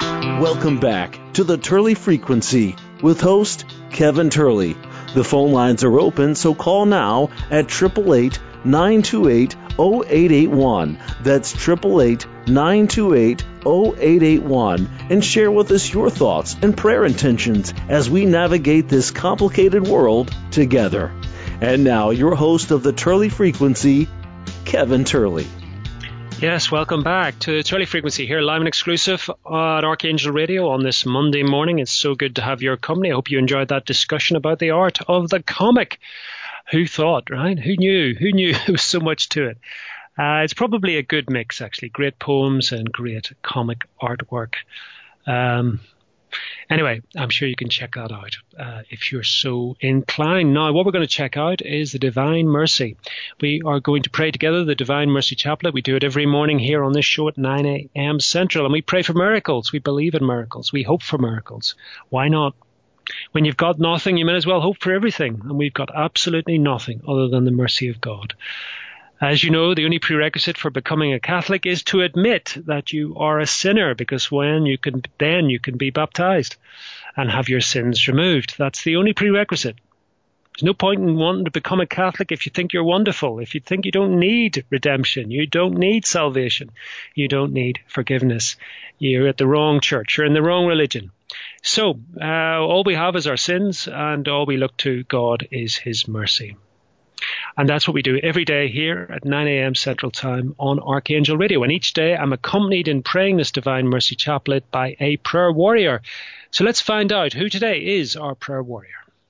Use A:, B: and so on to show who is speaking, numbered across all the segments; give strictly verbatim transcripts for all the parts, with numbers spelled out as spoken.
A: Welcome back to the Turley Frequency with host Kevin Turley. The phone lines are open, so call now at eight eight eight, nine two eight, zero eight eight one. That's eight eight eight, nine two eight, zero eight eight one. And share with us your thoughts and prayer intentions as we navigate this complicated world together. And now, your host of the Turley Frequency, Kevin Turley.
B: Yes, welcome back to the Turley Frequency here, live and exclusive at Archangel Radio on this Monday morning. It's so good to have your company. I hope you enjoyed that discussion about the art of the comic. Who thought, right? Who knew? Who knew there was so much to it? Uh, it's probably a good mix, actually. Great poems and great comic artwork. Um, anyway, I'm sure you can check that out uh, if you're so inclined. Now, what we're going to check out is the Divine Mercy. We are going to pray together the Divine Mercy Chaplet. We do it every morning here on this show at nine a.m. Central, and we pray for miracles. We believe in miracles. We hope for miracles. Why not? When you've got nothing, you might as well hope for everything, and we've got absolutely nothing other than the mercy of God. As you know, the only prerequisite for becoming a Catholic is to admit that you are a sinner, because when you can, then you can be baptized and have your sins removed. That's the only prerequisite. There's no point in wanting to become a Catholic if you think you're wonderful, if you think you don't need redemption, you don't need salvation, you don't need forgiveness. You're at the wrong church, you're in the wrong religion. So, uh, all we have is our sins, and all we look to God is his mercy. And that's what we do every day here at nine a.m. Central Time on Archangel Radio. And each day I'm accompanied in praying this Divine Mercy Chaplet by a prayer warrior. So let's find out who today is our prayer warrior.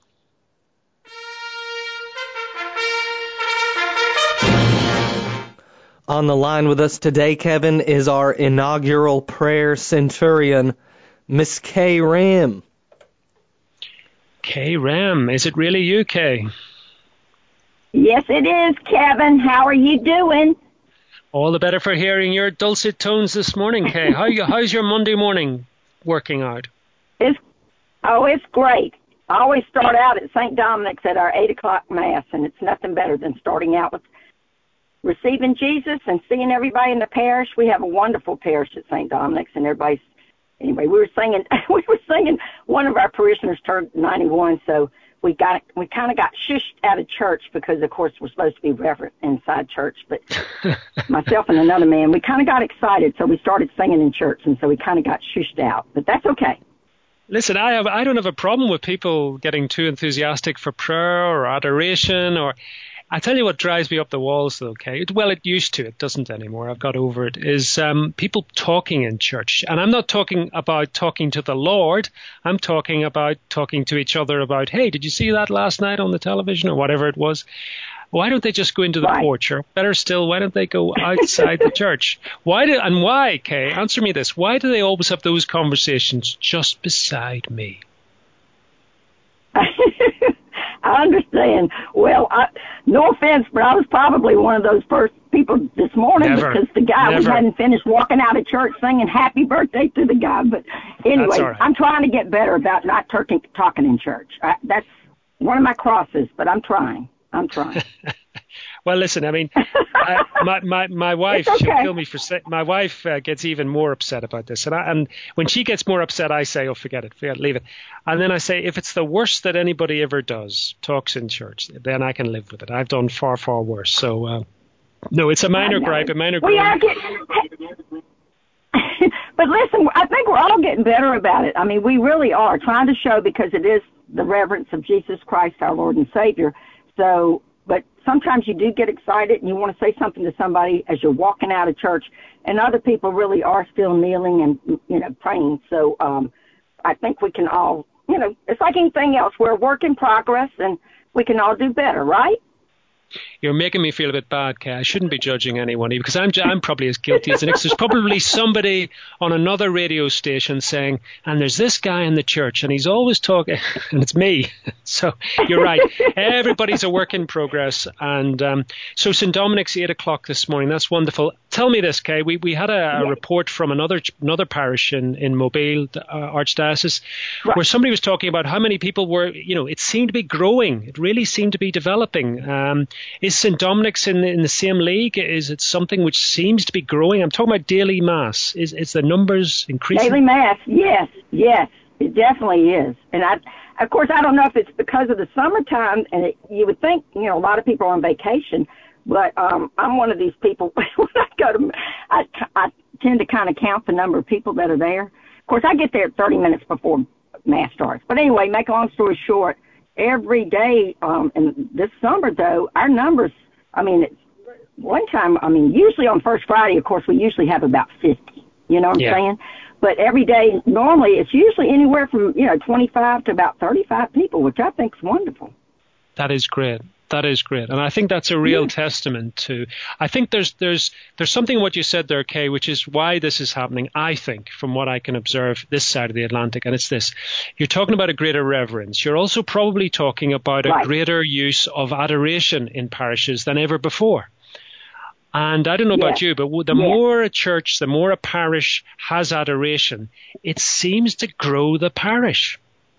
C: On the line with us today, Kevin, is our inaugural prayer centurion, Miss Kay Ram.
B: Kay Ram, is it really you, Kay?
D: Yes, it is, Kevin. How are you doing?
B: All the better for hearing your dulcet tones this morning, Kay. How you, how's your Monday morning working out?
D: It's oh, it's great. I always start out at Saint Dominic's at our eight o'clock Mass, and it's nothing better than starting out with receiving Jesus and seeing everybody in the parish. We have a wonderful parish at Saint Dominic's, and everybody's, anyway, we were singing, we were singing, one of our parishioners turned ninety-one, so we got, we kind of got shushed out of church because, of course, we're supposed to be reverent inside church, but myself and another man, we kind of got excited, so we started singing in church, and so we kind of got shushed out, but that's okay.
B: Listen, I have, I don't have a problem with people getting too enthusiastic for prayer or adoration, or I tell you what drives me up the walls, though, okay? Well, it used to. It doesn't anymore. I've got over it. Is um, people talking in church. And I'm not talking about talking to the Lord. I'm talking about talking to each other about, hey, did you see that last night on the television or whatever it was? Why don't they just go into the
D: right.
B: porch? Or better still, why don't they go outside the church? Why do, and why, Kay? Answer me this. Why do they always have those conversations just beside me?
D: I understand. Well, I, no offense, but I was probably one of those first people this morning
B: Never.
D: because the guy,
B: Never.
D: we hadn't finished walking out of church singing happy birthday to the guy. But anyway,
B: right.
D: I'm trying to get better about not talking, talking in church. I, that's one of my crosses, but I'm trying. I'm trying.
B: Well, listen, I mean, I, my, my, my wife,
D: okay.
B: she'll kill me for saying, my wife uh, gets even more upset about this. And, I, and when she gets more upset, I say, oh, forget it, forget it, leave it. And then I say, if it's the worst that anybody ever does, talks in church, then I can live with it. I've done far, far worse. So, uh, no, it's a minor gripe, a minor
D: we
B: gripe.
D: Are getting, but listen, I think we're all getting better about it. I mean, we really are trying to show, because it is the reverence of Jesus Christ, our Lord and Savior. So, but sometimes you do get excited and you want to say something to somebody as you're walking out of church, and other people really are still kneeling and, you know, praying. So um, I think we can all, you know, it's like anything else. We're a work in progress, and we can all do better, right?
B: You're making me feel a bit bad, Kay. I shouldn't be judging anyone because I'm I'm probably as guilty as the next. There's probably somebody on another radio station saying, and there's this guy in the church, and he's always talking, and it's me. So you're right. Everybody's a work in progress. And um, so Saint Dominic's, eight o'clock this morning. That's wonderful. Tell me this, Kay. We we had a, a report from another another parish in, in Mobile, uh, Archdiocese, right, where somebody was talking about how many people were, you know, it seemed to be growing. It really seemed to be developing. Um, Is Saint Dominic's in the, in the same league? Is it something which seems to be growing? I'm talking about daily Mass. Is, is the numbers increasing?
D: Daily Mass, yes, yes, it definitely is. And I, of course, I don't know if it's because of the summertime, and it, you would think, you know, a lot of people are on vacation, but um, I'm one of these people, when I go to, I, I tend to kind of count the number of people that are there. Of course, I get there thirty minutes before Mass starts. But anyway, make a long story short, every day, um, and this summer, though, our numbers, I mean, it's, one time, I mean, usually on First Friday, of course, we usually have about fifty, you know what I'm
B: yeah.
D: saying? But every day, normally, it's usually anywhere from, you know, twenty-five to about thirty-five people, which I think is wonderful.
B: That is great. That is great. And I think that's a real yeah. testament to, I think there's there's there's something in what you said there, Kay, which is why this is happening, I think, from what I can observe this side of the Atlantic. And it's this. You're talking about a greater reverence. You're also probably talking about
D: right.
B: a greater use of adoration in parishes than ever before. And I don't know about
D: yeah.
B: you, but the
D: yeah.
B: more a church, the more a parish has adoration, it seems to grow the parish.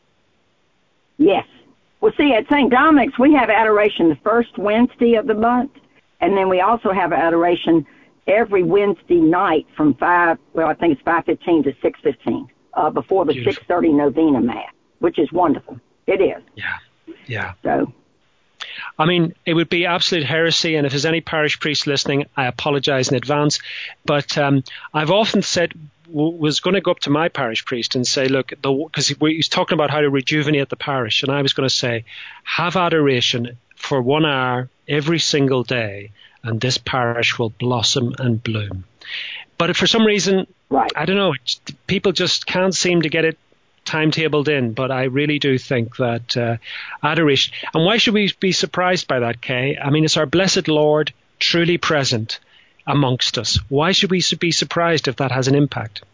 D: Yes. Well, see, at Saint Dominic's, we have adoration the first Wednesday of the month, and then we also have adoration every Wednesday night from five, well, I think it's five fifteen to six fifteen, uh, before the
B: Beautiful.
D: six thirty novena Mass, which is wonderful. It is.
B: Yeah, yeah.
D: So,
B: I mean, it would be absolute heresy, and if there's any parish priest listening, I apologize in advance, but um, I've often said, was going to go up to my parish priest and say, look, because he was talking about how to rejuvenate the parish, and I was going to say, have adoration for one hour every single day, and this parish will blossom and bloom. But for some reason,
D: right.
B: I don't know, people just can't seem to get it timetabled in, but I really do think that uh, adoration, and why should we be surprised by that, Kay? I mean, it's our blessed Lord truly present amongst us. Why should we be surprised if that has an impact?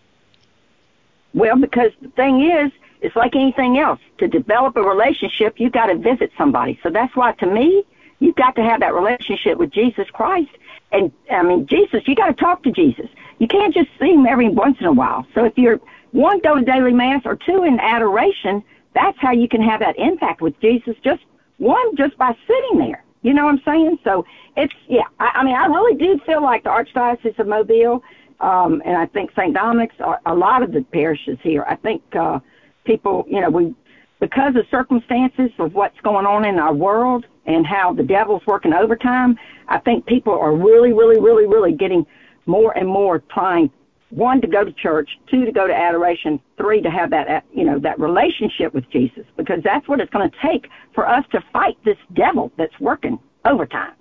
D: Well, because the thing is, it's like anything else. To develop a relationship, you've got to visit somebody. So that's why, to me, you've got to have that relationship with Jesus Christ. And, I mean, Jesus, you got to talk to Jesus. You can't just see him every once in a while. So if you're, one, go to daily Mass, or two, in adoration, that's how you can have that impact with Jesus. Just one, just by sitting there. You know what I'm saying? So it's, yeah, I, I mean, I really do feel like the Archdiocese of Mobile, um, and I think Saint Dominic's, are, a lot of the parishes here, I think uh, people, you know, we, because of circumstances of what's going on in our world and how the devil's working overtime, I think people are really, really, really, really getting more and more trying, one, to go to church, two, to go to adoration, three, to have that, you know, that relationship with Jesus, because that's what it's going to take for us to fight this devil that's working overtime.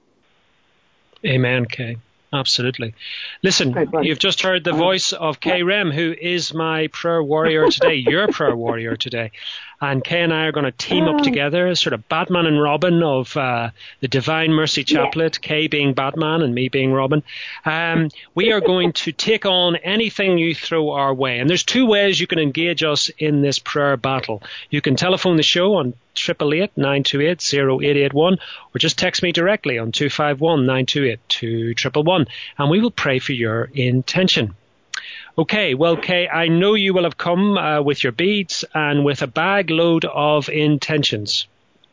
B: Amen, Kay. Absolutely. Listen, you've just heard the voice of Kay Rem, who is my prayer warrior today, your prayer warrior today. And Kay and I are going to team up together, sort of Batman and Robin of uh, the Divine Mercy Chaplet, yeah. Kay being Batman and me being Robin. Um, we are going to take on anything you throw our way. And there's two ways you can engage us in this prayer battle. You can telephone the show on eight eight eight, nine two eight, zero eight eight one, or just text me directly on two five one, nine two eight, two one one one, and we will pray for your intention. Okay, well, Kay, I know you will have come uh, with your beads and with a bag load of intentions.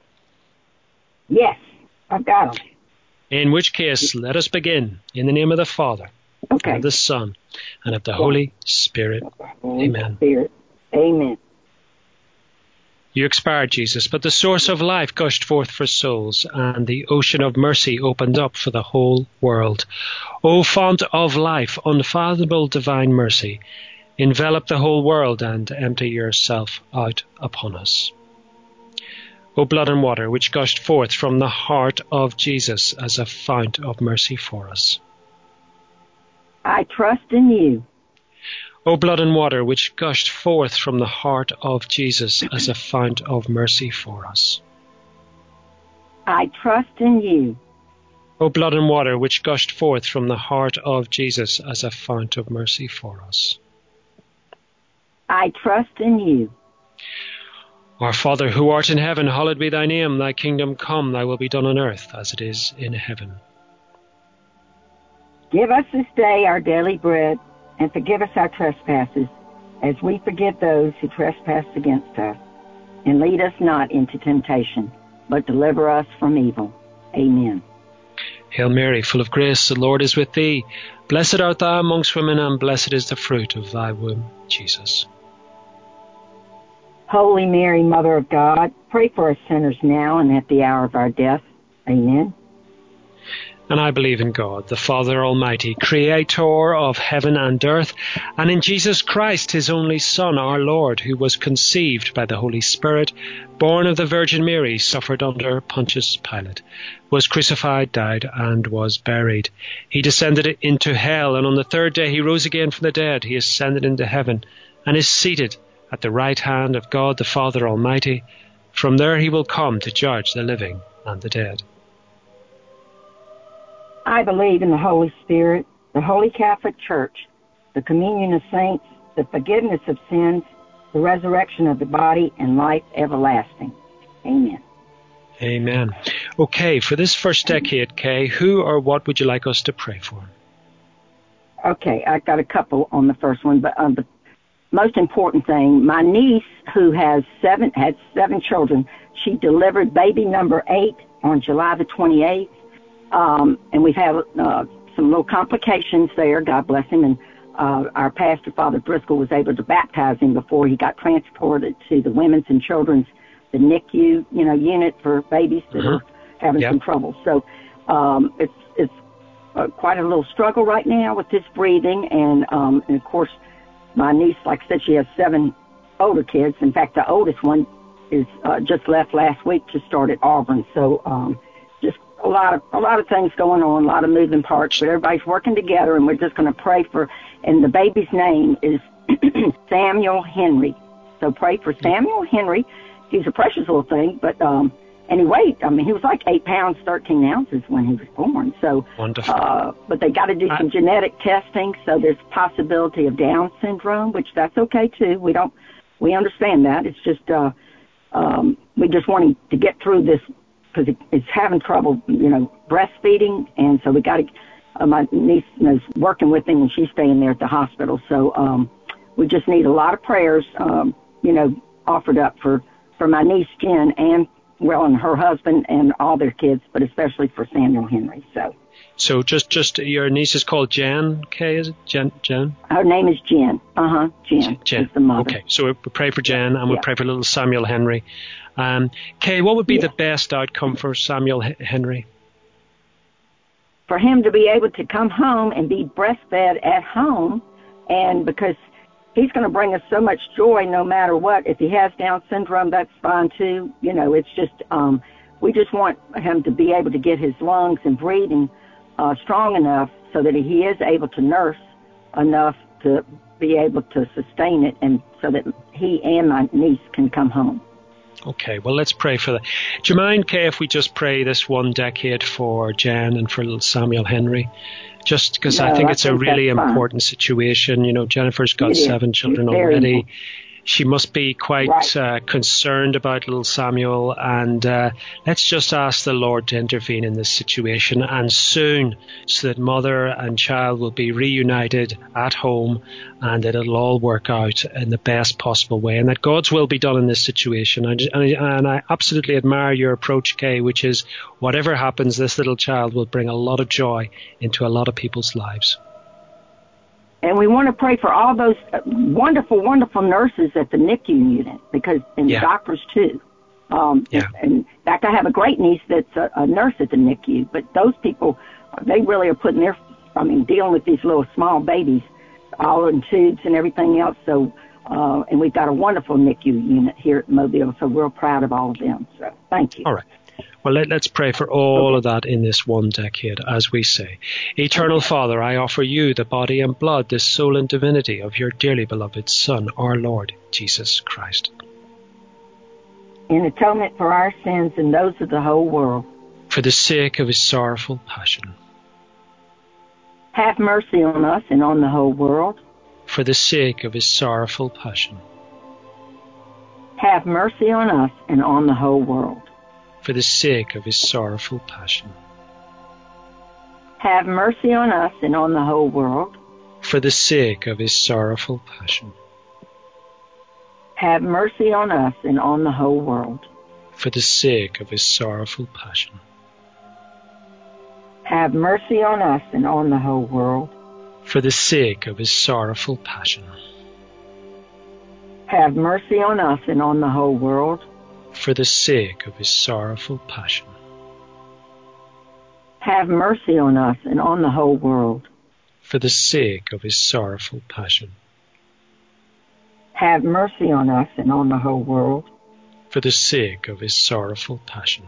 D: Yes, I've got them.
B: In which case, let us begin in the name of the Father,
D: okay.
B: and of the Son, and of the yeah. Holy Spirit.
D: Holy
B: Amen.
D: Spirit. Amen.
B: You expired, Jesus, but the source of life gushed forth for souls, and the ocean of mercy opened up for the whole world. O font of life, unfathomable divine mercy, envelop the whole world and empty yourself out upon us. O blood and water, which gushed forth from the heart of Jesus as a fount of mercy for us.
D: I trust in you.
B: O blood and water, which gushed forth from the heart of Jesus as a fount of mercy for us.
D: I trust in you.
B: O blood and water, which gushed forth from the heart of Jesus as a fount of mercy for us.
D: I trust in you.
B: Our Father, who art in heaven, hallowed be thy name. Thy kingdom come, thy will be done on earth as it is in heaven.
D: Give us this day our daily bread, and forgive us our trespasses, as we forgive those who trespass against us. And lead us not into temptation, but deliver us from evil. Amen.
B: Hail Mary, full of grace, the Lord is with thee. Blessed art thou amongst women, and blessed is the fruit of thy womb, Jesus.
D: Holy Mary, Mother of God, pray for us sinners now and at the hour of our death. Amen.
B: And I believe in God, the Father Almighty, creator of heaven and earth, and in Jesus Christ, his only Son, our Lord, who was conceived by the Holy Spirit, born of the Virgin Mary, suffered under Pontius Pilate, was crucified, died, and was buried. He descended into hell, and on the third day he rose again from the dead. He ascended into heaven, and is seated at the right hand of God, the Father Almighty. From there he will come to judge the living and the dead.
D: I believe in the Holy Spirit, the Holy Catholic Church, the communion of saints, the forgiveness of sins, the resurrection of the body, and life everlasting. Amen.
B: Amen. Okay, for this first decade, Kay, who or what would you like us to pray for?
D: Okay, I got a couple on the first one, but um, the most important thing, my niece, who has seven, had seven children, she delivered baby number eight on July the twenty-eighth. Um, and we've had uh, some little complications there, God bless him, and uh, our pastor, Father Driscoll, was able to baptize him before he got transported to the women's and children's, the N I C U, you know, unit for babies that
B: uh-huh.
D: are having
B: yep.
D: some trouble. So um, it's it's uh, quite a little struggle right now with this breathing, and, um, and of course, my niece, like I said, she has seven older kids. In fact, the oldest one is uh, just left last week to start at Auburn. So um, just a lot of a lot of things going on, a lot of moving parts, but everybody's working together, and we're just going to pray for. And the baby's name is Samuel Henry. So pray for Samuel Henry. He's a precious little thing, but um, and he weighed. I mean, he was like eight pounds thirteen ounces when he was born. So
B: wonderful.
D: Uh, but they got to do some I, genetic testing, so there's possibility of Down syndrome, which that's okay too. We don't we understand that. It's just uh, um, we just want him to get through this. Because it's having trouble, you know, breastfeeding, and so we got to. Uh, my niece is working with him, and she's staying there at the hospital. So um, we just need a lot of prayers, um, you know, offered up for, for my niece Jen and well, and her husband and all their kids, but especially for Samuel Henry. So.
B: So just just your niece is called Jen, Kay, is it Jen? Jen?
D: Her name is Jen. Uh huh. Jen.
B: Jen.
D: Is the mother.
B: Okay, so we pray for Jen, and we
D: yeah.
B: pray for little Samuel Henry. Um, Kay, what would be
D: yeah.
B: the best outcome for Samuel H- Henry?
D: For him to be able to come home and be breastfed at home, and because he's going to bring us so much joy no matter what. If he has Down syndrome, that's fine too. You know, it's just, um, we just want him to be able to get his lungs and breathing uh, strong enough so that he is able to nurse enough to be able to sustain it, and so that he and my niece can come home.
B: Okay, well, let's pray for that. Do you mind, Kay, if we just pray this one decade for Jen and for little Samuel Henry? Just because
D: no,
B: I think
D: I
B: it's
D: think
B: a really
D: fine.
B: important situation. You know, Jennifer's got
D: it
B: seven
D: is.
B: children
D: it's
B: already.
D: Important.
B: She must be quite
D: right.
B: uh, concerned about little Samuel, and uh, let's just ask the Lord to intervene in this situation and soon, so that mother and child will be reunited at home, and that it'll all work out in the best possible way, and that God's will be done in this situation. And, and, and I absolutely admire your approach, Kay, which is whatever happens, this little child will bring a lot of joy into a lot of people's lives.
D: And we want to pray for all those wonderful, wonderful nurses at the N I C U unit, because and
B: yeah.
D: doctors too. Um,
B: yeah.
D: And in fact, I have a great niece that's a, a nurse at the N I C U. But those people, they really are putting their, I mean, dealing with these little small babies, all in tubes and everything else. So, uh, and we've got a wonderful N I C U unit here at Mobile. So we're proud of all of them. So thank you.
B: All right. Well, let, let's pray for all
D: okay.
B: of that in this one decade, as we say. Eternal okay. Father, I offer you the body and blood, the soul and divinity of your dearly beloved Son, our Lord, Jesus Christ.
D: In atonement for our sins and those of the whole world.
B: For the sake of his sorrowful passion.
D: Have mercy on us and on the whole world.
B: For the sake of his sorrowful passion.
D: Have mercy on us and on the whole world.
B: For the sake of his sorrowful passion.
D: Have mercy on us and on the whole world.
B: For the sake of his sorrowful passion.
D: Have mercy on us and on the whole world.
B: For the sake of his sorrowful passion.
D: Have mercy on us and on the whole world.
B: For the sake of his sorrowful passion.
D: Have mercy on us and on the whole world.
B: For the sake of his sorrowful passion.
D: Have mercy on us and on the whole world.
B: For the sake of his sorrowful passion.
D: Have mercy on us and on the whole world.
B: For the sake of his sorrowful passion.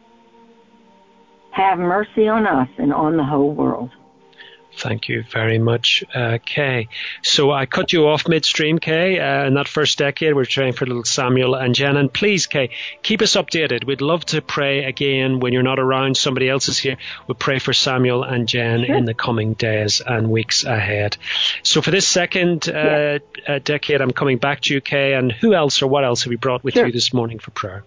D: Have mercy on us and on the whole world.
B: Thank you very much, uh, Kay. So I cut you off midstream, Kay. Uh, in that first decade, we're praying for little Samuel and Jen. And please, Kay, keep us updated. We'd love to pray again when you're not around. Somebody else is here. We'll pray for Samuel and Jen sure. in the coming days and weeks ahead. So for this second uh, yeah. uh, decade, I'm coming back to you, Kay. And who else or what else have we brought with sure. you this morning for prayer?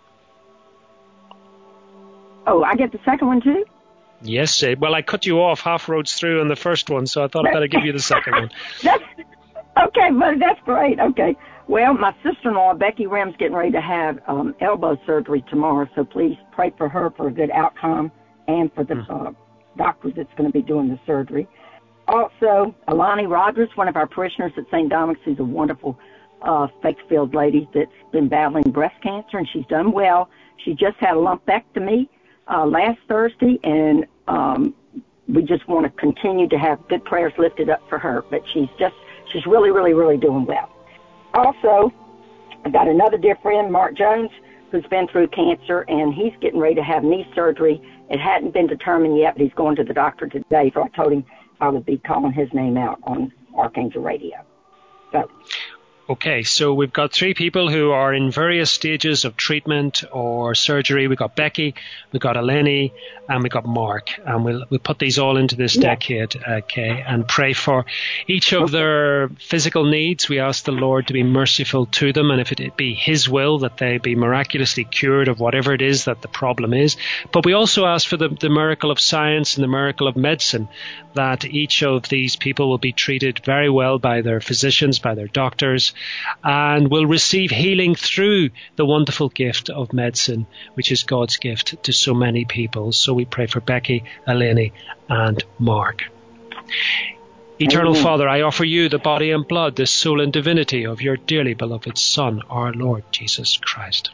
D: Oh, I get the second one too?
B: Yes, well, I cut you off half roads through on the first one, so I thought I'd better give you the second one.
D: That's, okay, but that's great. Okay. Well, my sister-in-law, Becky Rim's, getting ready to have um, elbow surgery tomorrow, so please pray for her for a good outcome and for the mm. uh, doctor that's going to be doing the surgery. Also, Alani Rogers, one of our parishioners at Saint Dominic's, who's a wonderful uh, faith-filled lady that's been battling breast cancer, and she's done well. She just had a lumpectomy uh, last Thursday, and Um, we just want to continue to have good prayers lifted up for her, but she's just, she's really, really, really doing well. Also, I got another dear friend, Mark Jones, who's been through cancer, and he's getting ready to have knee surgery. It hadn't been determined yet, but he's going to the doctor today, so I told him I would be calling his name out on Archangel Radio. So.
B: Okay, so we've got three people who are in various stages of treatment or surgery. We've got Becky, we've got Eleni, and we've got Mark. And we'll we'll put these all into this yeah. decade, uh, Kay, and pray for each of okay. their physical needs. We ask the Lord to be merciful to them, and if it be His will, that they be miraculously cured of whatever it is that the problem is. But we also ask for the, the miracle of science and the miracle of medicine, that each of these people will be treated very well by their physicians, by their doctors, and will receive healing through the wonderful gift of medicine, which is God's gift to so many people. So we pray for Becky, Eleni, and Mark. Eternal Amen. Father, I offer you the body and blood, the soul and divinity of your dearly beloved Son, our Lord Jesus Christ.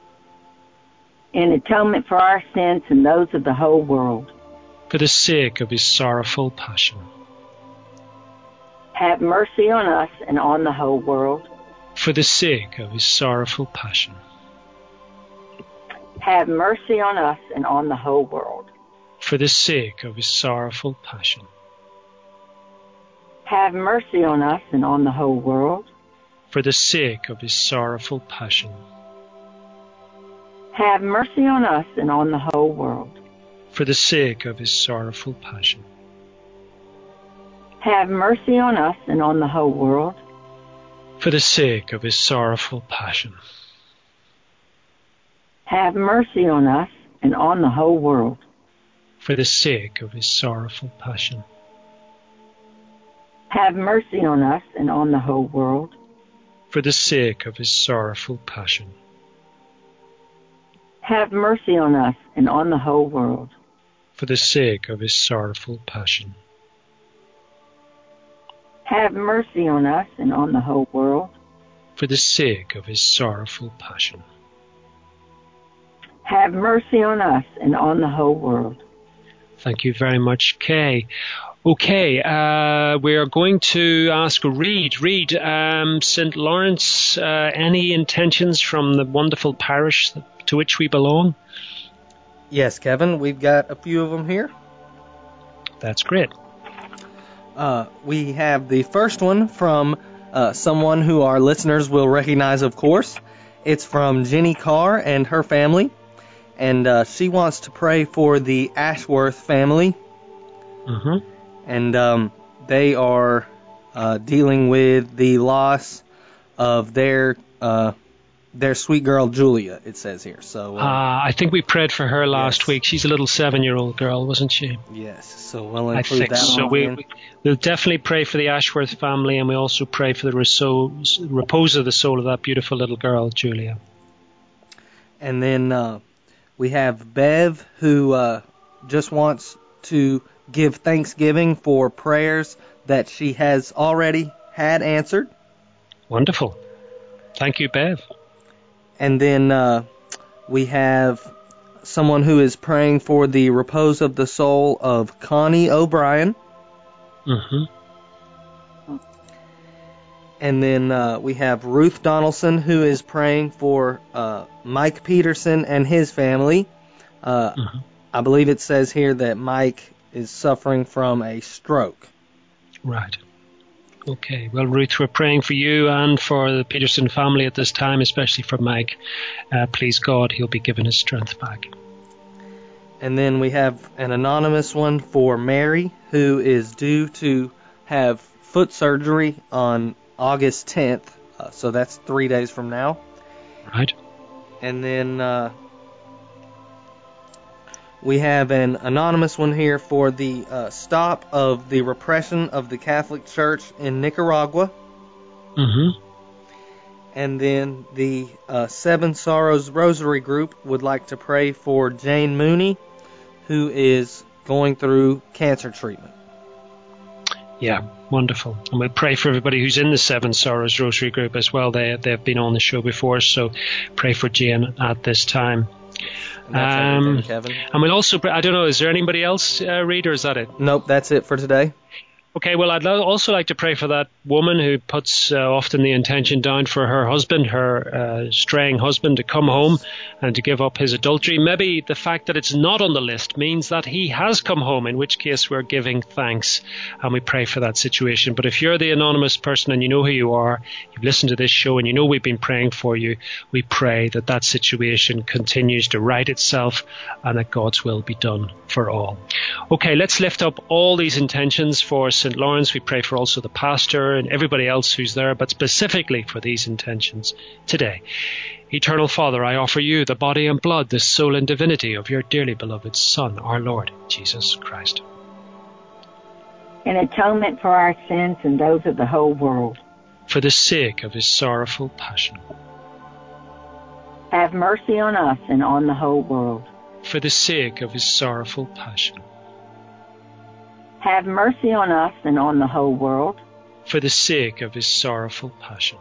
D: In atonement for our sins and those of the whole world.
B: For the sake of his sorrowful passion.
D: Have mercy on us and on the whole world.
B: For the sake of his sorrowful passion.
D: Have mercy on us and on the whole world.
B: For the sake of his sorrowful passion.
D: Have mercy on us and on the whole world.
B: For the sake of his sorrowful passion.
D: Have mercy on us and on the whole world.
B: For the sake of his sorrowful passion.
D: Have mercy on us and on the whole world.
B: For the sake of his sorrowful passion.
D: Have mercy on us and on the whole world.
B: For the sake of his sorrowful passion.
D: Have mercy on us and on the whole world.
B: For the sake of his sorrowful passion.
D: Have mercy on us and on the whole world.
B: For the sake of his sorrowful passion.
D: Have mercy on us and on the whole world.
B: For the sake of his sorrowful passion.
D: Have mercy on us and on the whole world.
B: Thank you very much, Kay. Okay, uh, we are going to ask Reed. Reed, um, Saint Lawrence, uh, any intentions from the wonderful parish to which we belong?
C: Yes, Kevin, we've got a few of them here.
B: That's great.
C: Uh, we have the first one from uh, someone who our listeners will recognize, of course. It's from Jenny Carr and her family, and uh, she wants to pray for the Ashworth family.
B: Mm-hmm.
C: And um, they are uh, dealing with the loss of their uh, their sweet girl Julia, it says here. So uh,
B: uh, I think we prayed for her last
C: yes.
B: week. She's a little seven-year-old girl, wasn't she?
C: Yes, so we'll include
B: I think
C: that
B: so.
C: one.
B: We, we, we'll definitely pray for the Ashworth family, and we also pray for the repose, repose of the soul of that beautiful little girl, Julia.
C: And then uh, we have Bev, who uh, just wants to give thanksgiving for prayers that she has already had answered.
B: Wonderful. Thank you, Bev.
C: And then uh, we have someone who is praying for the repose of the soul of Connie O'Brien.
B: Mm-hmm.
C: And then uh, we have Ruth Donaldson, who is praying for uh, Mike Peterson and his family. Uh, mm-hmm. I believe it says here that Mike is suffering from a stroke.
B: Right. Okay. Well, Ruth, we're praying for you and for the Peterson family at this time, especially for Mike. Uh, please God, he'll be given his strength back.
C: And then we have an anonymous one for Mary, who is due to have foot surgery on August tenth, uh, so that's three days from now.
B: Right.
C: And then uh, we have an anonymous one here for the uh, stop of the repression of the Catholic Church in Nicaragua.
B: Mm-hmm.
C: And then the uh, Seven Sorrows Rosary Group would like to pray for Jane Mooney, who is going through cancer treatment.
B: Yeah, wonderful. And we'll pray for everybody who's in the Seven Sorrows Rosary Group as well. They, they've been on the show before, so pray for Jane at this time.
C: And that's um, everything, Kevin.
B: And we'll also, I don't know, is there anybody else, uh, Reed, or is that it?
C: Nope, that's it for today.
B: Okay, well, I'd also like to pray for that woman who puts uh, often the intention down for her husband, her uh, straying husband, to come home and to give up his adultery. Maybe the fact that it's not on the list means that he has come home, in which case we're giving thanks and we pray for that situation. But if you're the anonymous person and you know who you are, you've listened to this show and you know we've been praying for you, we pray that that situation continues to right itself and that God's will be done for all. Okay, let's lift up all these intentions for Saint Lawrence. We pray for also the pastor and everybody else who's there, but specifically for these intentions today. Eternal Father, I offer you the body and blood, the soul and divinity of your dearly beloved Son, our Lord Jesus Christ.
D: An atonement for our sins and those of the whole world.
B: For the sake of his sorrowful passion.
D: Have mercy on us and on the whole world.
B: For the sake of his sorrowful passion.
D: Have mercy on us and on the whole world.
B: For the sake of his sorrowful passion.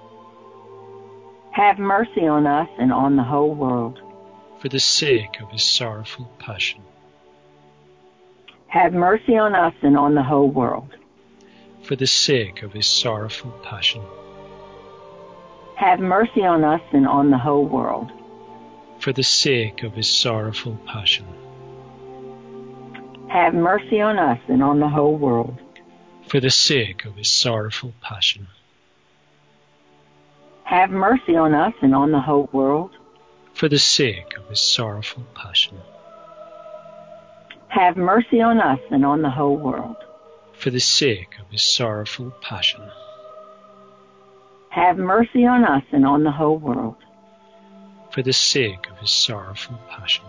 D: Have mercy on us and on the whole world.
B: For the sake of his sorrowful passion.
D: Have mercy on us and on the whole world.
B: For the sake of his sorrowful passion.
D: Have mercy on us and on the whole world.
B: For the sake of his sorrowful passion.
D: Have mercy on us and on the whole world.
B: For the sake of his sorrowful passion.
D: Have mercy on us and on the whole world.
B: For the sake of his sorrowful passion.
D: Have mercy on us and on the whole world.
B: For the sake of his sorrowful passion.
D: Have mercy on us and on the whole world.
B: For the sake of his sorrowful passion.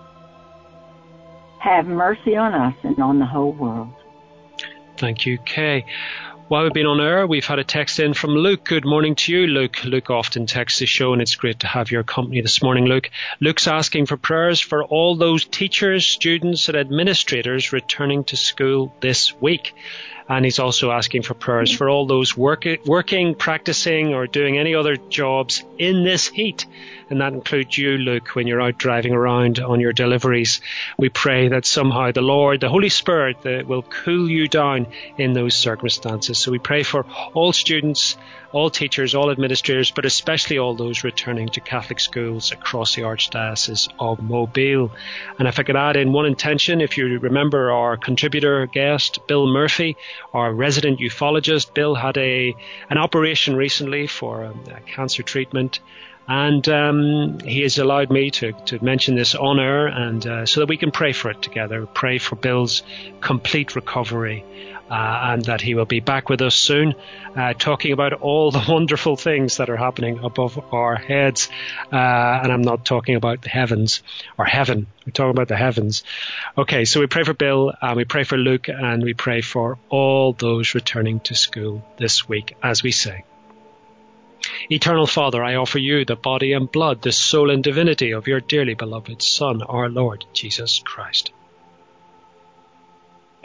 D: Have mercy on us and on the whole world.
B: Thank you, Kay. While we've been on air, we've had a text in from Luke. Good morning to you, Luke. Luke often texts the show, and it's great to have your company this morning, Luke. Luke's asking for prayers for all those teachers, students, and administrators returning to school this week. And he's also asking for prayers for all those work, working, practicing, or doing any other jobs in this heat. And that includes you, Luke, when you're out driving around on your deliveries. We pray that somehow the Lord, the Holy Spirit, the, will cool you down in those circumstances. So we pray for all students, all teachers, all administrators, but especially all those returning to Catholic schools across the Archdiocese of Mobile. And if I could add in one intention, if you remember our contributor guest, Bill Murphy, our resident ufologist. Bill had a an operation recently for a, a cancer treatment. And um, he has allowed me to, to mention this on air, and uh, so that we can pray for it together, pray for Bill's complete recovery, uh, and that he will be back with us soon, uh, talking about all the wonderful things that are happening above our heads. Uh, and I'm not talking about the heavens or heaven. We're talking about the heavens. Okay, so we pray for Bill, and we pray for Luke, and we pray for all those returning to school this week, as we say. Eternal Father, I offer you the body and blood, the soul and divinity of your dearly beloved Son, our Lord Jesus Christ.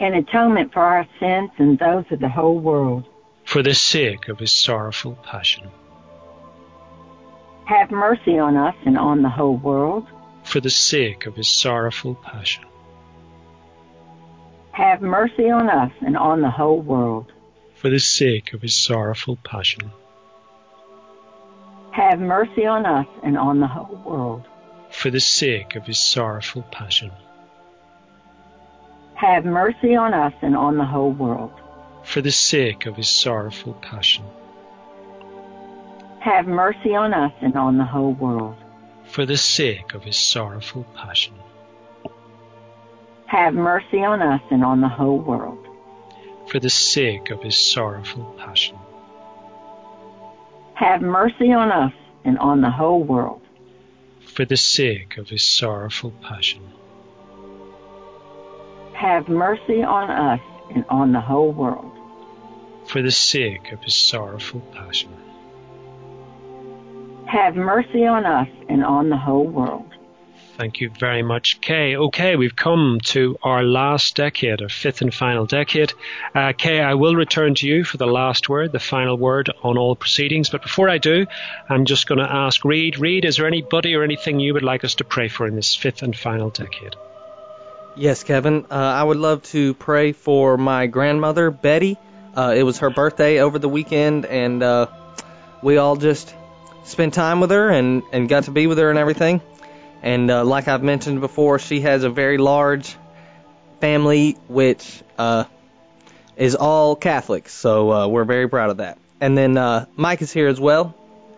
D: in atonement for our sins and those of the whole world.
B: For the sake of his sorrowful passion.
D: Have mercy on us and on the whole world.
B: For the sake of his sorrowful passion.
D: Have mercy on us and on the whole world.
B: For the sake of his sorrowful passion.
D: Have mercy on us and on the whole world.
B: For the sake of his sorrowful passion.
D: Have mercy on us and on the whole world.
B: For the sake of his sorrowful passion.
D: Have mercy on us and on the whole world.
B: For the sake of his sorrowful passion.
D: Have mercy on us and on the whole world.
B: For the sake of his sorrowful passion.
D: Have mercy on us and on the whole world.
B: For the sake of his sorrowful passion.
D: Have mercy on us and on the whole world.
B: For the sake of his sorrowful passion.
D: Have mercy on us and on the whole world.
B: Thank you very much, Kay. Okay, we've come to our last decade, our fifth and final decade. Uh, Kay, I will return to you for the last word, the final word on all proceedings. But before I do, I'm just going to ask Reed. Reed, is there anybody or anything you would like us to pray for in this fifth and final decade?
C: Yes, Kevin. Uh, I would love to pray for my grandmother, Betty. Uh, it was her birthday over the weekend, and uh, we all just spent time with her and, and got to be with her and everything. And uh, like I've mentioned before, she has a very large family, which uh, is all Catholic. So uh, we're very proud of that. And then uh, Mike is here as well.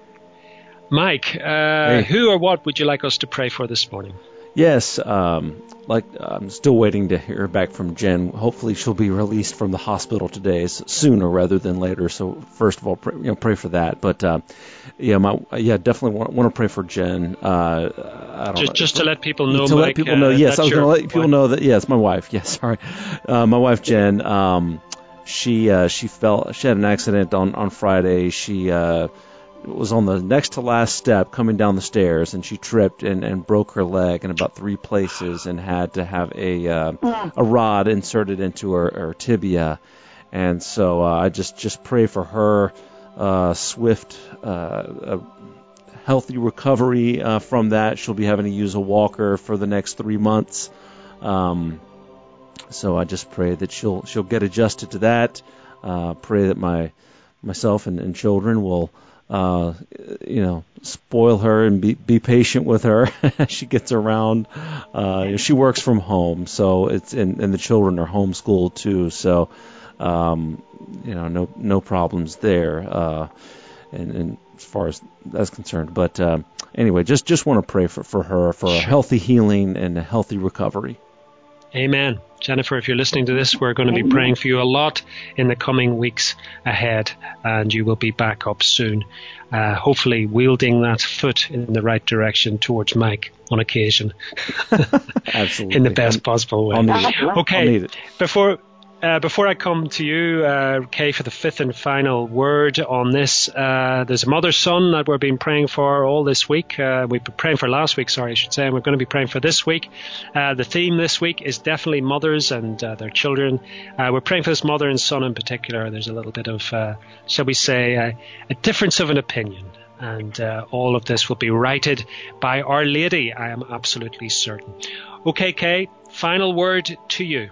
B: Mike, uh,
A: Hey.
B: who or what would you like us to pray for this morning?
A: Yes, um, like I'm still waiting to hear back from Jen. Hopefully, she'll be released from the hospital today, s- sooner rather than later. So, first of all, pray, you know, pray for that. But uh, yeah, my yeah, definitely want, want to pray for Jen. Uh, I don't
B: Just,
A: know.
B: just to let people know,
A: to
B: Mike.
A: let people know.
B: uh,
A: Yes,
B: that's
A: I was
B: your
A: going to let people
B: wife.
A: know that. Yes, my wife. Yes, sorry, uh, my wife Jen. Um, she uh, she fell. She had an accident on on Friday. She uh, was on the next to last step coming down the stairs, and she tripped and, and broke her leg in about three places, and had to have a uh, a rod inserted into her, her tibia. And so uh, I just just pray for her uh, swift, uh, uh, healthy recovery uh, from that. She'll be having to use a walker for the next three months. Um, so I just pray that she'll she'll get adjusted to that. Uh, pray that my myself and, and children will. Uh, you know, spoil her and be be patient with her as she gets around. Uh, she works from home, so it's and, and the children are homeschooled too. So, um, you know, no no problems there. Uh, and, and as far as that's concerned, but um, anyway, just just want to pray for for her for a healthy healing and a healthy recovery.
B: Amen. Jennifer, if you're listening to this, we're going to be praying for you a lot in the coming weeks ahead, and you will be back up soon, uh, hopefully wielding that foot in the right direction towards Mike on occasion.
A: Absolutely.
B: In the best possible way.
A: I'll need it.
B: Okay,
A: I'll need it.
B: before uh, before I come to you, uh, Kay, for the fifth and final word on this, uh, there's a mother's son that we've been praying for all this week. Uh, we've been praying for last week, sorry, I should say, and we're going to be praying for this week. Uh, the theme this week is definitely mothers and uh, their children. Uh, we're praying for this mother and son in particular. There's a little bit of, uh, shall we say, uh, a difference of an opinion. And uh, all of this will be righted by Our Lady, I am absolutely certain. Okay, Kay, final word to you.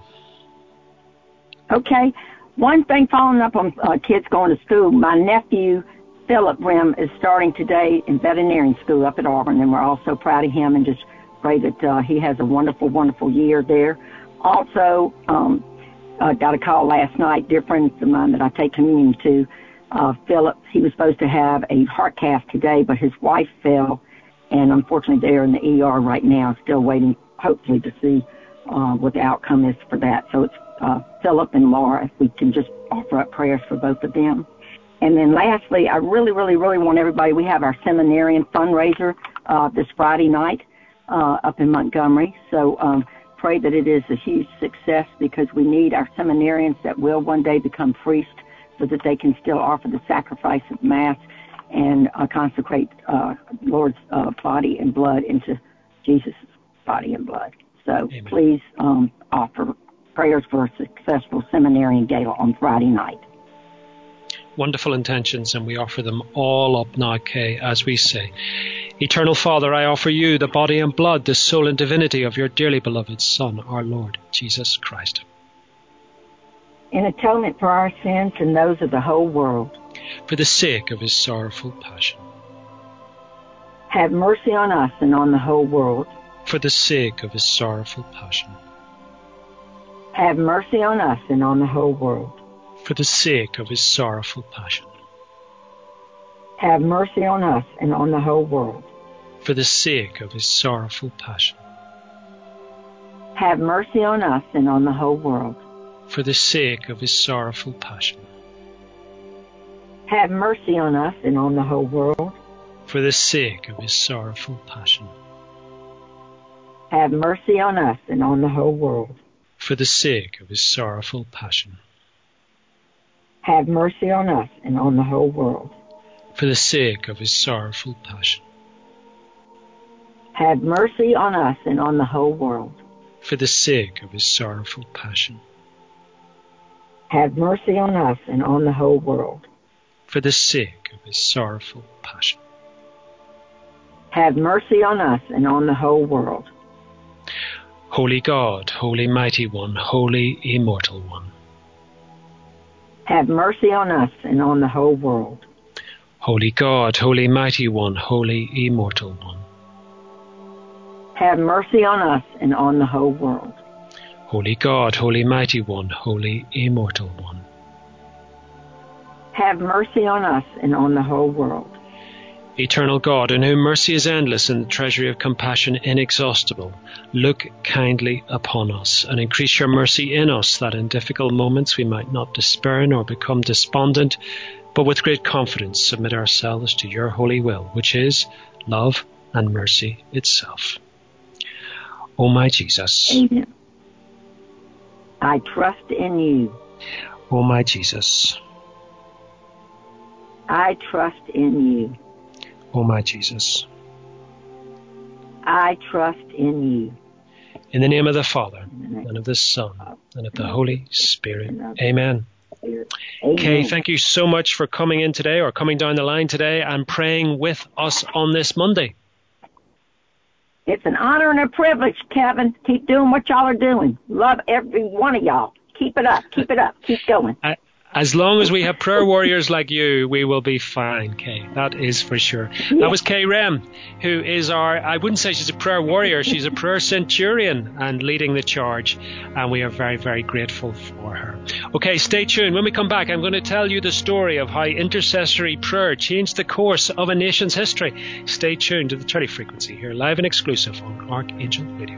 D: Okay. One thing following up on uh, kids going to school, my nephew, Philip Grimm, is starting today in veterinary school up at Auburn, and we're all so proud of him and just pray that uh, he has a wonderful, wonderful year there. Also, um, I got a call last night, dear friends of mine that I take communion to, uh, Philip, he was supposed to have a heart cath today, but his wife fell, and unfortunately they're in the E R right now, still waiting, hopefully, to see uh, what the outcome is for that. So it's uh, Philip and Laura, if we can just offer up prayers for both of them. And then lastly, I really, really, really want everybody, we have our seminarian fundraiser uh, this Friday night uh, up in Montgomery. So um, pray that it is a huge success, because we need our seminarians that will one day become priests so that they can still offer the sacrifice of Mass and uh, consecrate uh, Lord's uh, body and blood into Jesus' body and blood. So
B: Amen.
D: please um, offer prayers for a successful seminary gala on Friday night.
B: Wonderful intentions, and we offer them all up now, Kay, as we say. Eternal Father, I offer you the body and blood, the soul and divinity of your dearly beloved Son, our Lord Jesus Christ.
D: In atonement for our sins and those of the whole world.
B: For the sake of his sorrowful passion.
D: Have mercy on us and on the whole world.
B: For the sake of his sorrowful passion.
D: Have mercy on us and on the whole world.
B: For the sake of his sorrowful passion.
D: Have mercy on us and on the whole world.
B: For the sake of his sorrowful passion.
D: Have mercy on us and on the whole world.
B: For the sake of his sorrowful passion.
D: Have mercy on us and on the whole world.
B: For the sake of his sorrowful passion.
D: Have mercy on us and on the whole world.
B: For the sake of his sorrowful passion.
D: Have mercy on us and on the whole world.
B: For the sake of his sorrowful passion.
D: Have mercy on us and on the whole world.
B: For the sake of his sorrowful passion.
D: Have mercy on us and on the whole world.
B: For the sake of his sorrowful passion.
D: Have mercy on us and on the whole world.
B: Holy God, Holy Mighty One, Holy Immortal One.
D: Have mercy on us and on the whole world.
B: Holy God, Holy Mighty One, Holy Immortal One.
D: Have mercy on us and on the whole world.
B: Holy God, Holy Mighty One, Holy Immortal One.
D: Have mercy on us and on the whole world.
B: Eternal God, in whom mercy is endless and the treasury of compassion inexhaustible, look kindly upon us and increase your mercy in us, that in difficult moments we might not despair nor become despondent, but with great confidence submit ourselves to your holy will, which is love and mercy itself. O my Jesus.
D: Amen. I trust in you.
B: O my Jesus.
D: I trust in you.
B: O my Jesus.
D: I trust in you.
B: In the name of the Father, and of the Son, and of the Holy Spirit. Amen.
D: Amen.
B: Kay, thank you so much for coming in today, or coming down the line today, and praying with us on this Monday.
D: It's an honor and a privilege, Kevin. Keep doing what y'all are doing. Love every one of y'all. Keep it up. Keep it up. Keep going.
B: I, As long as we have prayer warriors like you, we will be fine, Kay. That is for sure. Yeah. That was Kay Rem, who is our, I wouldn't say she's a prayer warrior, she's a prayer centurion and leading the charge. And we are very, very grateful for her. Okay, stay tuned. When we come back, I'm going to tell you the story of how intercessory prayer changed the course of a nation's history. Stay tuned to the Turley Frequency here, live and exclusive on Archangel Radio.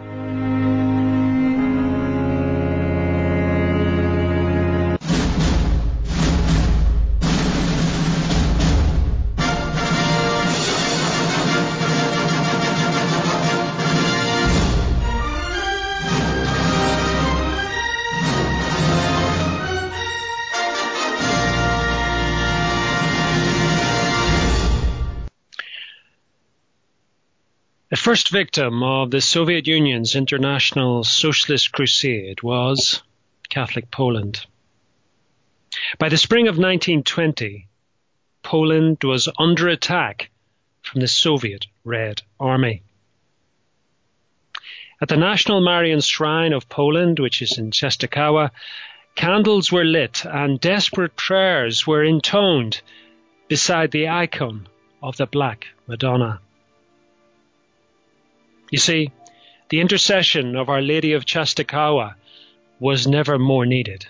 B: The first victim of the Soviet Union's international socialist crusade was Catholic Poland. By the spring of nineteen twenty, Poland was under attack from the Soviet Red Army. At the National Marian Shrine of Poland, which is in Częstochowa, candles were lit and desperate prayers were intoned beside the icon of the Black Madonna. You see, the intercession of Our Lady of Częstochowa was never more needed.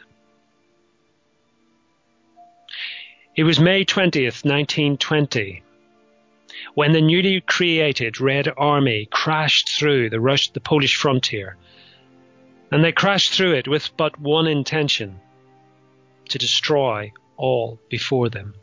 B: It was May twentieth, nineteen twenty, when the newly created Red Army crashed through the, Rus- the Polish frontier, and they crashed through it with but one intention: to destroy all before them.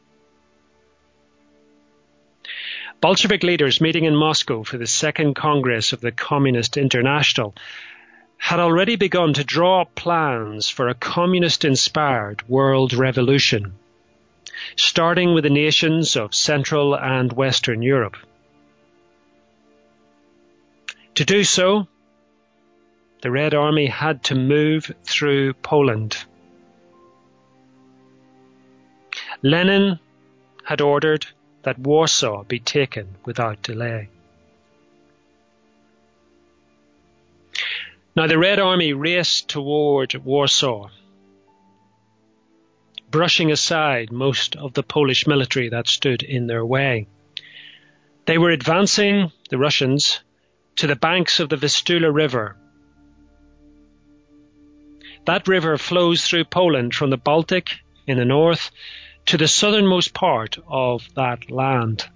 B: Bolshevik leaders meeting in Moscow for the Second Congress of the Communist International had already begun to draw up plans for a communist-inspired world revolution, starting with the nations of Central and Western Europe. To do so, the Red Army had to move through Poland. Lenin had ordered that Warsaw be taken without delay. Now the Red Army raced toward Warsaw, brushing aside most of the Polish military that stood in their way. They were advancing, the Russians, to the banks of the Vistula River. That river flows through Poland from the Baltic in the north to the southernmost part of that land.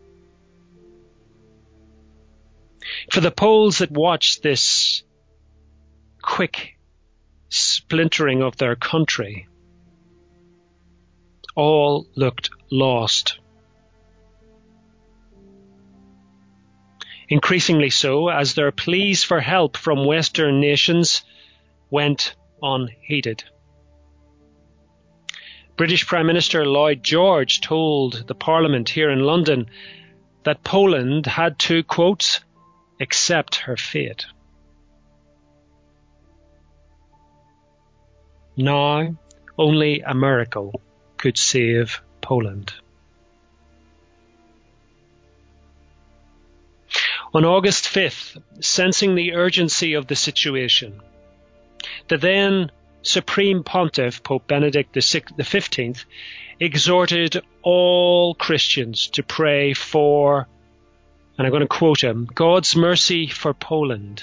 B: For the Poles that watched this quick splintering of their country, all looked lost. Increasingly so, as their pleas for help from Western nations went unheeded. British Prime Minister Lloyd George told the Parliament here in London that Poland had to, quote, accept her fate. Now, only a miracle could save Poland. On August fifth, sensing the urgency of the situation, the then Supreme Pontiff, Pope Benedict the fifteenth, exhorted all Christians to pray for, and I'm going to quote him, God's mercy for Poland.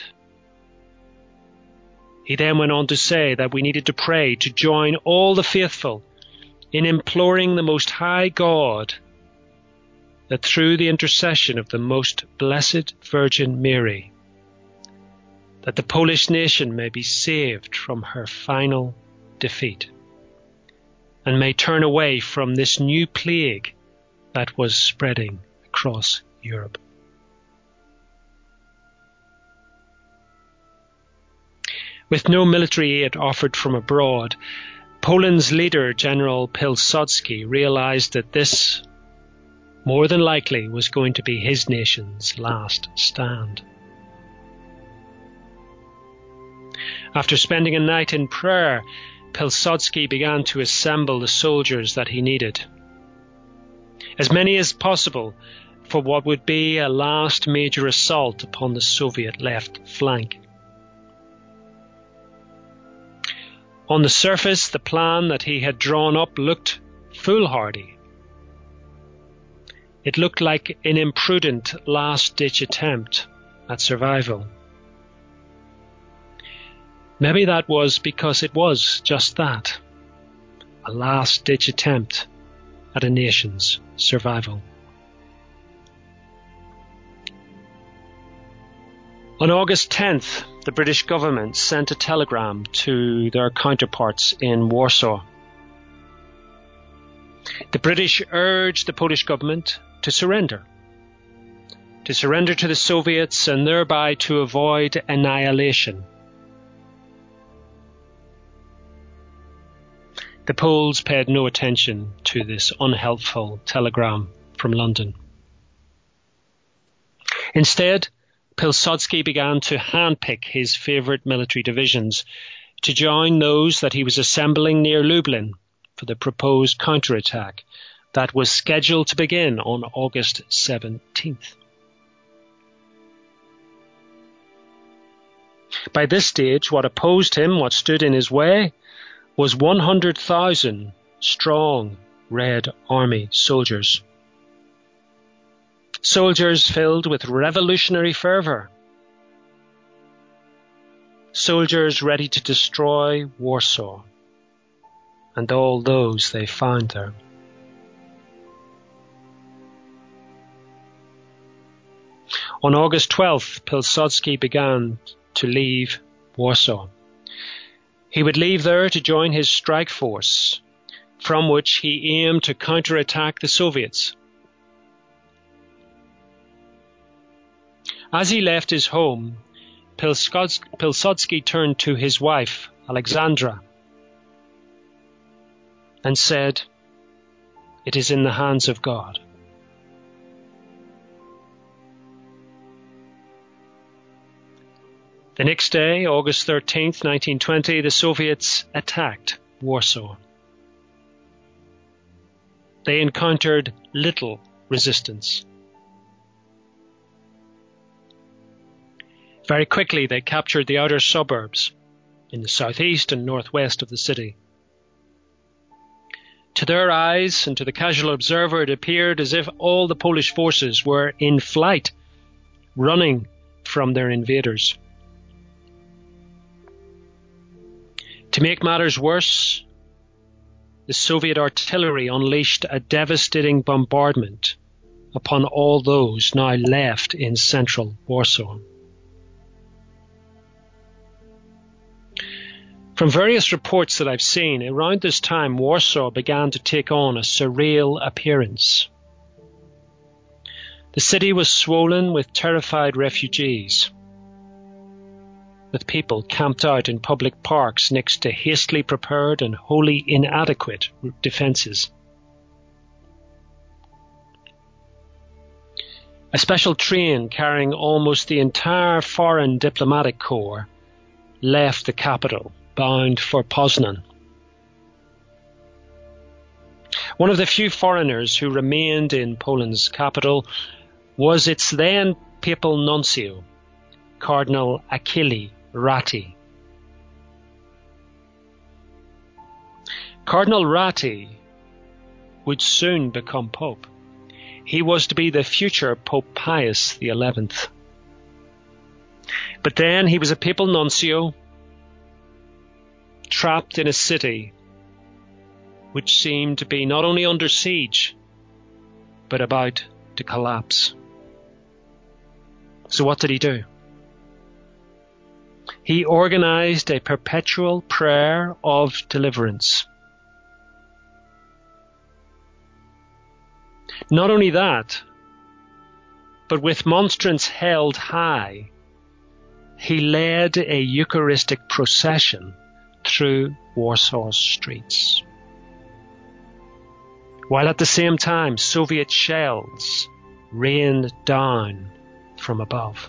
B: He then went on to say that we needed to pray to join all the faithful in imploring the Most High God that through the intercession of the Most Blessed Virgin Mary, that the Polish nation may be saved from her final defeat and may turn away from this new plague that was spreading across Europe. With no military aid offered from abroad, Poland's leader, General Pilsudski, realized that this, more than likely, was going to be his nation's last stand. After spending a night in prayer, Pilsudski began to assemble the soldiers that he needed, as many as possible for what would be a last major assault upon the Soviet left flank. On the surface, the plan that he had drawn up looked foolhardy. It looked like an imprudent last-ditch attempt at survival. Maybe that was because it was just that, a last-ditch attempt at a nation's survival. On August tenth, the British government sent a telegram to their counterparts in Warsaw. The British urged the Polish government to surrender, to surrender to the Soviets and thereby to avoid annihilation. The Poles paid no attention to this unhelpful telegram from London. Instead, Pilsudski began to handpick his favourite military divisions to join those that he was assembling near Lublin for the proposed counterattack that was scheduled to begin on August seventeenth. By this stage, what opposed him, what stood in his way, was one hundred thousand strong Red Army soldiers. Soldiers filled with revolutionary fervour. Soldiers ready to destroy Warsaw and all those they found there. On August twelfth, Pilsudski began to leave Warsaw. He would leave there to join his strike force, from which he aimed to counterattack the Soviets. As he left his home, Pilsudski turned to his wife, Alexandra, and said, "It is in the hands of God." The next day, August thirteenth, nineteen twenty, the Soviets attacked Warsaw. They encountered little resistance. Very quickly, they captured the outer suburbs in the southeast and northwest of the city. To their eyes and to the casual observer, it appeared as if all the Polish forces were in flight, running from their invaders. To make matters worse, the Soviet artillery unleashed a devastating bombardment upon all those now left in central Warsaw. From various reports that I've seen, around this time Warsaw began to take on a surreal appearance. The city was swollen with terrified refugees, with people camped out in public parks next to hastily prepared and wholly inadequate defences. A special train carrying almost the entire foreign diplomatic corps left the capital, bound for Poznan. One of the few foreigners who remained in Poland's capital was its then papal nuncio, Cardinal Achille Ratti. Cardinal Ratti would soon become Pope. He was to be the future Pope Pius the eleventh. But then he was a papal nuncio, trapped in a city which seemed to be not only under siege, but about to collapse. So what did he do? He organized a perpetual prayer of deliverance. Not only that, but with monstrance held high, he led a Eucharistic procession through Warsaw's streets, while at the same time Soviet shells rained down from above.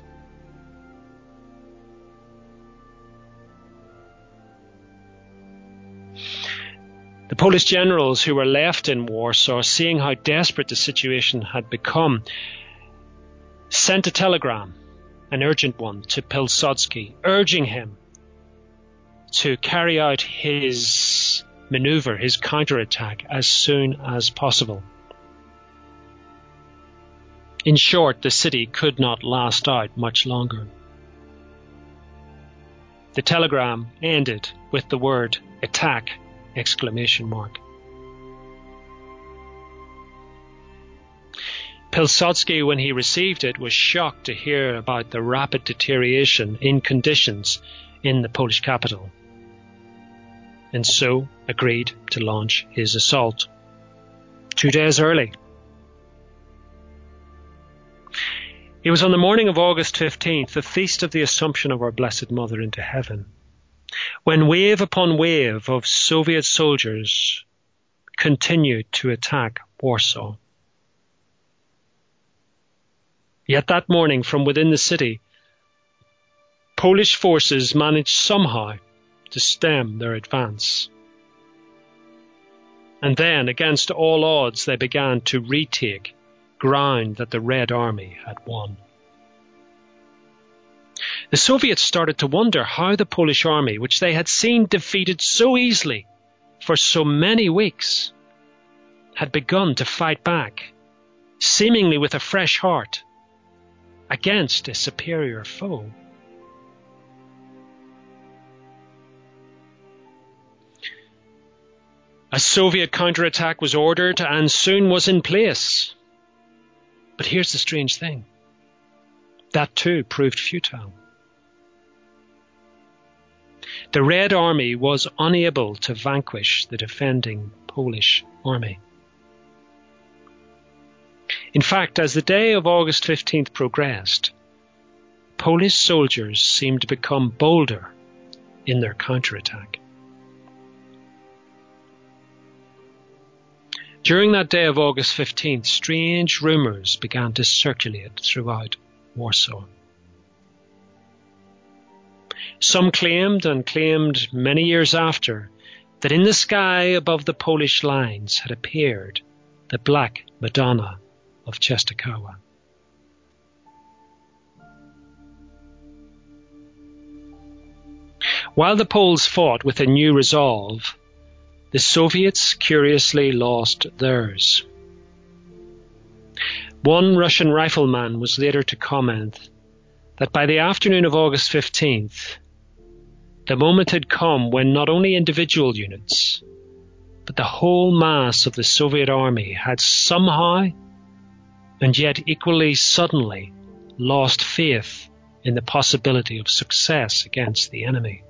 B: The Polish generals who were left in Warsaw, seeing how desperate the situation had become, sent a telegram, an urgent one, to Pilsudski, urging him to carry out his maneuver, his counterattack, as soon as possible. In short, the city could not last out much longer. The telegram ended with the word attack, exclamation mark. Pilsudski, when he received it, was shocked to hear about the rapid deterioration in conditions in the Polish capital, and so agreed to launch his assault two days early. It was on the morning of August fifteenth, the feast of the Assumption of our Blessed Mother into heaven, when wave upon wave of Soviet soldiers continued to attack Warsaw. Yet that morning, from within the city, Polish forces managed somehow to stem their advance. And then, against all odds, they began to retake ground that the Red Army had won. The Soviets started to wonder how the Polish army, which they had seen defeated so easily for so many weeks, had begun to fight back, seemingly with a fresh heart, against a superior foe. A Soviet counterattack was ordered and soon was in place. But here's the strange thing. That too proved futile. The Red Army was unable to vanquish the defending Polish army. In fact, as the day of August fifteenth progressed, Polish soldiers seemed to become bolder in their counterattack. During that day of August fifteenth, strange rumours began to circulate throughout Warsaw. Some claimed, and claimed many years after, that in the sky above the Polish lines had appeared the Black Madonna of Częstochowa. While the Poles fought with a new resolve, the Soviets curiously lost theirs. One Russian rifleman was later to comment that by the afternoon of August fifteenth, the moment had come when not only individual units, but the whole mass of the Soviet army had somehow, and yet equally suddenly, lost faith in the possibility of success against the enemy.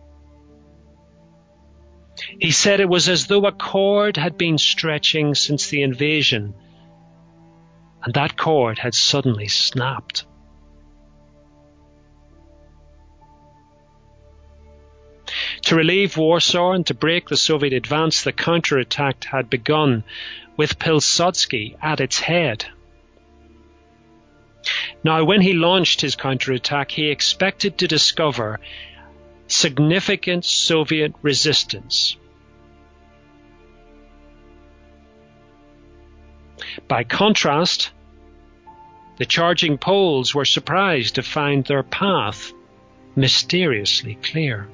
B: He said it was as though a cord had been stretching since the invasion, and that cord had suddenly snapped. To relieve Warsaw and to break the Soviet advance, the counterattack had begun, with Pilsudski at its head. Now, when he launched his counterattack, he expected to discover significant Soviet resistance. By contrast, the charging Poles were surprised to find their path mysteriously clear.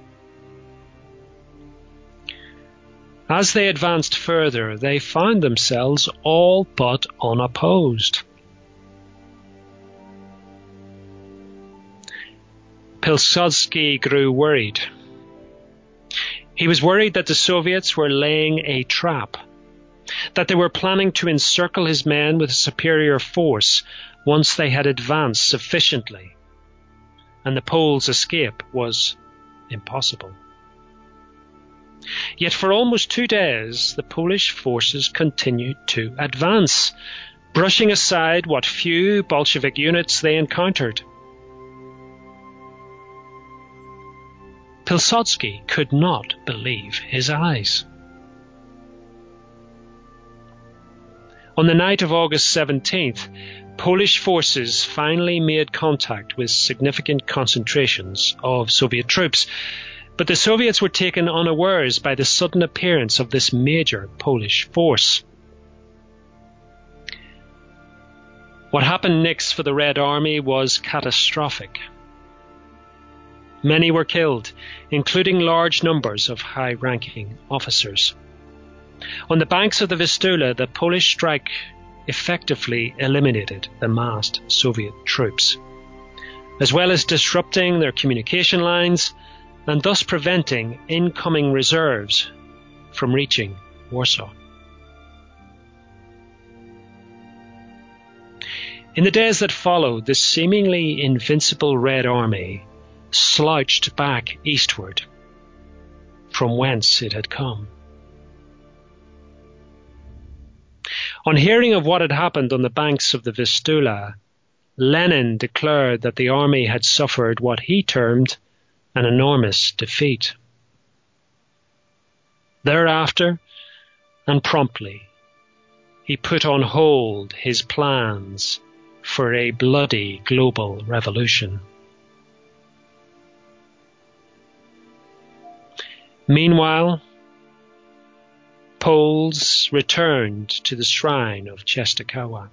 B: As they advanced further, they found themselves all but unopposed. Pilsudski grew worried. He was worried that the Soviets were laying a trap, that they were planning to encircle his men with a superior force once they had advanced sufficiently, and the Poles' escape was impossible. Yet for almost two days, the Polish forces continued to advance, brushing aside what few Bolshevik units they encountered. Pilsudski could not believe his eyes. On the night of August seventeenth, Polish forces finally made contact with significant concentrations of Soviet troops, but the Soviets were taken unawares by the sudden appearance of this major Polish force. What happened next for the Red Army was catastrophic. Many were killed, including large numbers of high-ranking officers. On the banks of the Vistula, the Polish strike effectively eliminated the massed Soviet troops, as well as disrupting their communication lines and thus preventing incoming reserves from reaching Warsaw. In the days that followed, the seemingly invincible Red Army slouched back eastward from whence it had come. On hearing of what had happened on the banks of the Vistula, Lenin declared that the army had suffered what he termed an enormous defeat. Thereafter, and promptly, he put on hold his plans for a bloody global revolution. Meanwhile, Poles returned to the shrine of Częstochowa.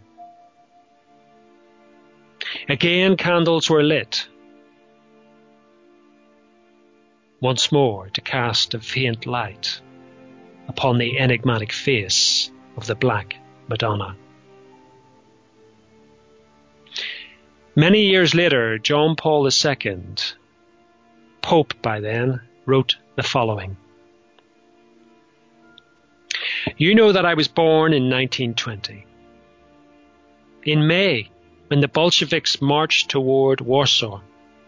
B: Again candles were lit, once more to cast a faint light upon the enigmatic face of the Black Madonna. Many years later, John Paul the Second, Pope by then, wrote the following. You know that I was born in nineteen twenty. In May, when the Bolsheviks marched toward Warsaw.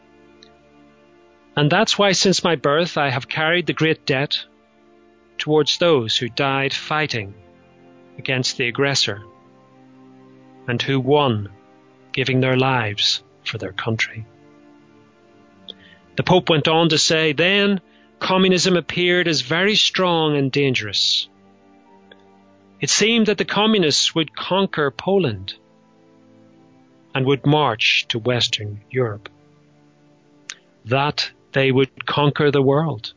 B: And that's why since my birth I have carried the great debt towards those who died fighting against the aggressor and who won, giving their lives for their country. The Pope went on to say, then communism appeared as very strong and dangerous. It seemed that the communists would conquer Poland and would march to Western Europe. That they would conquer the world.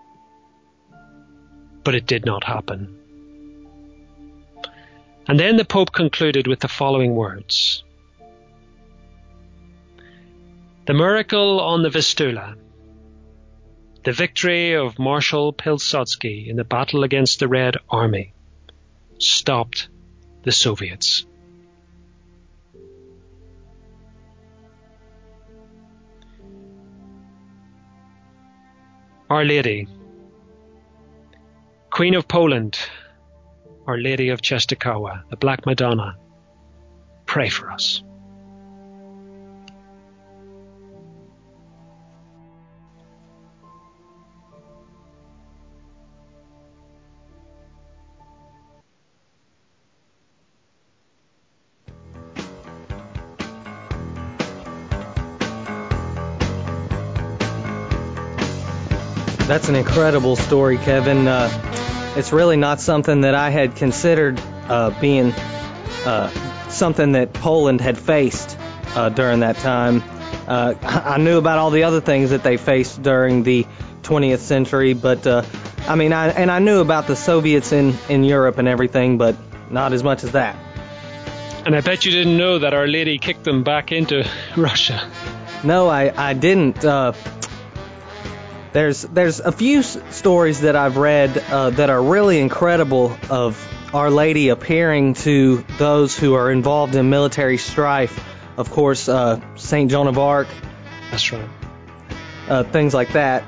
B: But it did not happen. And then the Pope concluded with the following words. The miracle on the Vistula, the victory of Marshal Pilsudski in the battle against the Red Army, stopped the Soviets. Our Lady, Queen of Poland, Our Lady of Czestochowa, the Black Madonna, pray for us.
C: That's an incredible story, Kevin. Uh, it's really not something that I had considered uh, being uh, something that Poland had faced uh, during that time. Uh, I knew about all the other things that they faced during the twentieth century, but uh, I mean, I, and I knew about the Soviets in, in Europe and everything, but not as much as that.
B: And I bet you didn't know that Our Lady kicked them back into Russia.
C: No, I, I didn't. Uh, There's there's a few s- stories that I've read uh, that are really incredible of Our Lady appearing to those who are involved in military strife. Of course, uh, Saint Joan of Arc.
B: That's right.
C: Uh, things like that.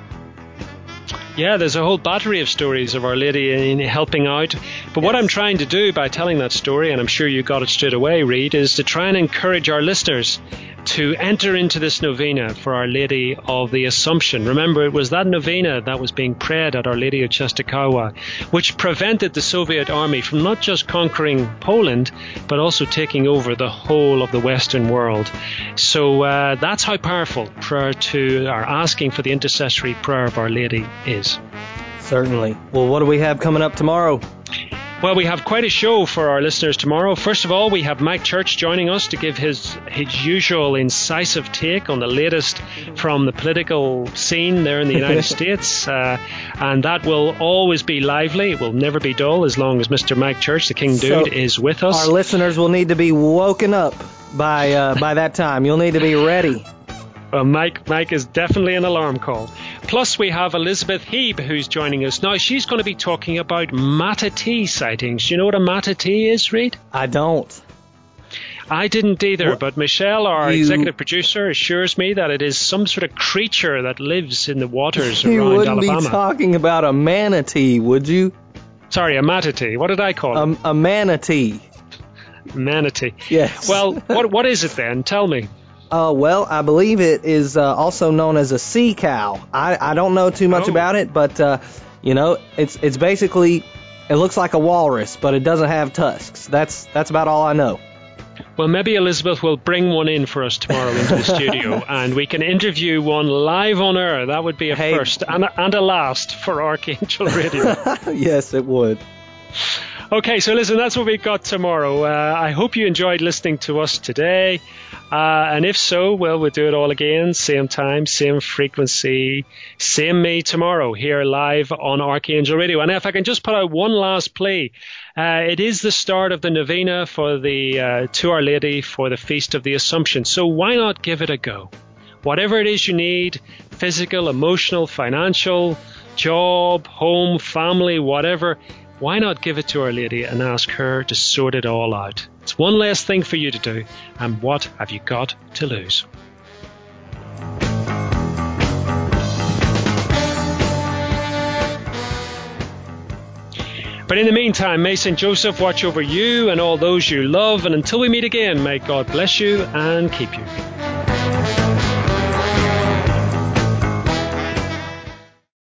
B: Yeah, there's a whole battery of stories of Our Lady in helping out. But what I'm trying to do by telling that story, and I'm sure you got it straight away, Reed, is to try and encourage our listeners to enter into this novena for Our Lady of the Assumption. Remember, it was that novena that was being prayed at Our Lady of Czestochowa, which prevented the Soviet army from not just conquering Poland, but also taking over the whole of the Western world. So uh, that's how powerful prayer to, or asking for the intercessory prayer of Our Lady is.
C: Certainly. Well, what do we have coming up tomorrow?
B: Well, we have quite a show for our listeners tomorrow. First of all, we have Mike Church joining us to give his his usual incisive take on the latest from the political scene there in the United States. Uh, and that will always be lively. It will never be dull as long as Mister Mike Church, the King Dude, so is with us.
C: Our listeners will need to be woken up by uh, by that time. You'll need to be ready.
B: Well, Mike, Mike is definitely an alarm call. Plus, we have Elizabeth Heeb, who's joining us. Now, she's going to be talking about manatee sightings. Do you know what a manatee is, Reed?
C: I don't.
B: I didn't either,
C: what?
B: But Michelle, our
C: you...
B: executive producer, assures me that it is some sort of creature that lives in the waters
C: you
B: around
C: wouldn't
B: Alabama.
C: be talking about a manatee, would you?
B: Sorry, a manatee. What did I call it?
C: Um, a manatee.
B: Manatee.
C: Yes.
B: Well, what what is it then? Tell me.
C: Uh, well, I believe it is uh, also known as a sea cow. I, I don't know too much
B: oh.
C: about it, but, uh, you know, it's it's basically, it looks like a walrus, but it doesn't have tusks. That's that's about all I know.
B: Well, maybe Elizabeth will bring one in for us tomorrow into the studio, and we can interview one live on air. That would be a
C: hey.
B: first and a, and a last for Archangel Radio.
C: Yes, it would.
B: Okay, so listen, that's what we've got tomorrow. Uh, I hope you enjoyed listening to us today. Uh, and if so, well, we'll do it all again. Same time, same frequency, same me tomorrow here live on Archangel Radio. And if I can just put out one last plea, uh, it is the start of the novena for the uh, to Our Lady for the Feast of the Assumption. So why not give it a go? Whatever it is you need, physical, emotional, financial, job, home, family, whatever, why not give it to Our Lady and ask her to sort it all out? It's one less thing for you to do, and what have you got to lose? But in the meantime, may Saint Joseph watch over you and all those you love, and until we meet again, may God bless you and keep you.